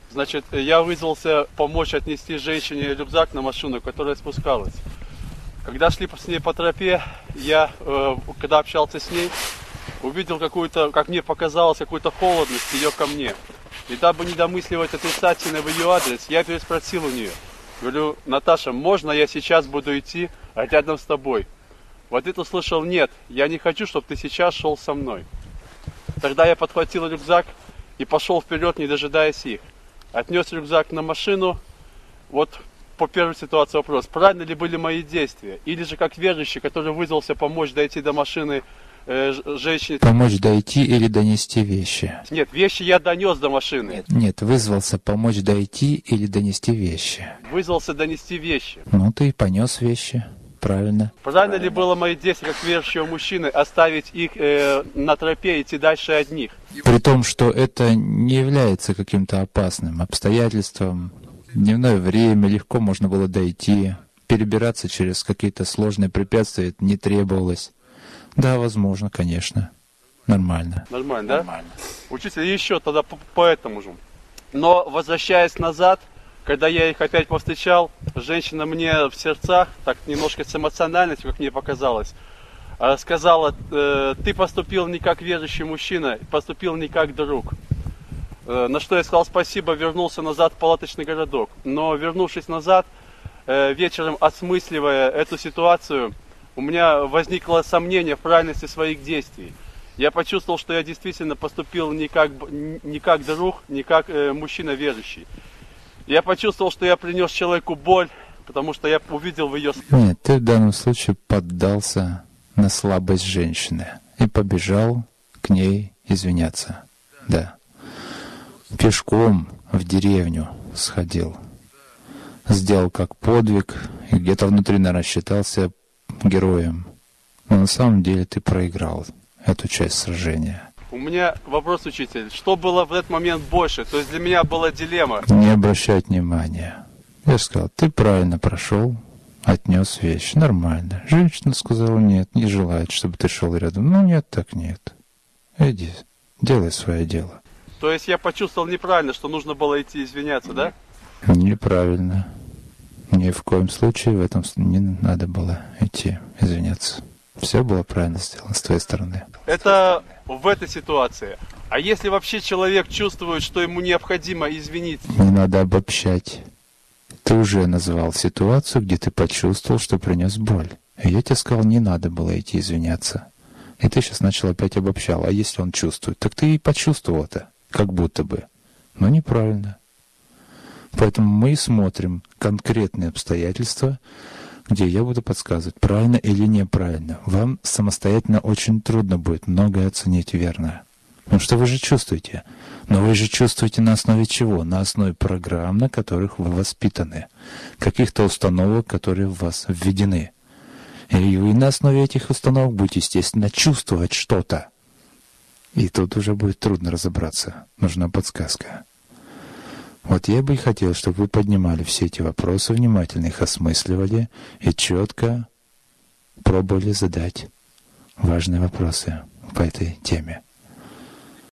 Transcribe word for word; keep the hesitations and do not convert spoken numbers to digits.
Значит, я вызвался помочь отнести женщине рюкзак на машину, которая спускалась. Когда шли с ней по тропе, я, э, когда общался с ней, увидел какую-то, как мне показалось, какую-то холодность ее ко мне. И дабы не домысливать отрицательно в ее адрес, я переспросил у нее. Говорю: Наташа, можно я сейчас буду идти рядом с тобой? В ответ услышал: нет, я не хочу, чтобы ты сейчас шел со мной. Тогда я подхватил рюкзак и пошел вперед, не дожидаясь их. Отнес рюкзак на машину. Вот по первой ситуации вопрос: правильно ли были мои действия? Или же как верующий, который вызвался помочь дойти до машины э, женщине... Помочь дойти или донести вещи? Нет, вещи я донес до машины. Нет, нет, вызвался помочь дойти или донести вещи? Вызвался донести вещи. Ну, ты и понес вещи. Правильно. Правильно ли было мои действия как верующего мужчины оставить их э, на тропе и идти дальше одних? При том, что это не является каким-то опасным обстоятельством. В дневное время легко можно было дойти, перебираться через какие-то сложные препятствия это не требовалось. Да, возможно, конечно. Нормально. Нормально, да? Нормально. Учитель, еще тогда по, по этому же. Но возвращаясь назад, когда я их опять повстречал, женщина мне в сердцах, так немножко с эмоциональностью, как мне показалось, сказала: ты поступил не как верующий мужчина, поступил не как друг. На что я сказал спасибо, вернулся назад в палаточный городок. Но вернувшись назад, вечером осмысливая эту ситуацию, у меня возникло сомнение в правильности своих действий. Я почувствовал, что я действительно поступил не как, не как друг, не как мужчина верующий. Я почувствовал, что я принес человеку боль, потому что я увидел в ее... Нет, ты в данном случае поддался на слабость женщины и побежал к ней извиняться. Да. Пешком в деревню сходил. Сделал как подвиг, и где-то внутри, наверное, считался героем. Но на самом деле ты проиграл эту часть сражения. У меня вопрос, учитель. Что было в этот момент больше? То есть для меня была дилемма. Не обращать внимания. Я же сказал, ты правильно прошел, отнес вещь. Нормально. Женщина сказала: нет, не желает, чтобы ты шел рядом. Ну нет, так нет. Иди, делай свое дело. То есть я почувствовал неправильно, что нужно было идти извиняться, да? Неправильно. Ни в коем случае в этом не надо было идти извиняться. Все было правильно сделано с твоей стороны. Это в этой ситуации. А если вообще человек чувствует, что ему необходимо извиниться? Не надо обобщать. Ты уже назвал ситуацию, где ты почувствовал, что принес боль. И я тебе сказал, не надо было идти извиняться. И ты сейчас начал опять обобщал. А если он чувствует? Так ты и почувствовал это, как будто бы. Но неправильно. Поэтому мы и смотрим конкретные обстоятельства, где я буду подсказывать, правильно или неправильно. Вам самостоятельно очень трудно будет многое оценить верно. Потому что вы же чувствуете. Но вы же чувствуете на основе чего? На основе программ, на которых вы воспитаны. Каких-то установок, которые в вас введены. И вы на основе этих установок будете, естественно, чувствовать что-то. И тут уже будет трудно разобраться. Нужна подсказка. Вот я бы и хотел, чтобы вы поднимали все эти вопросы, внимательно их осмысливали и четко пробовали задать важные вопросы по этой теме.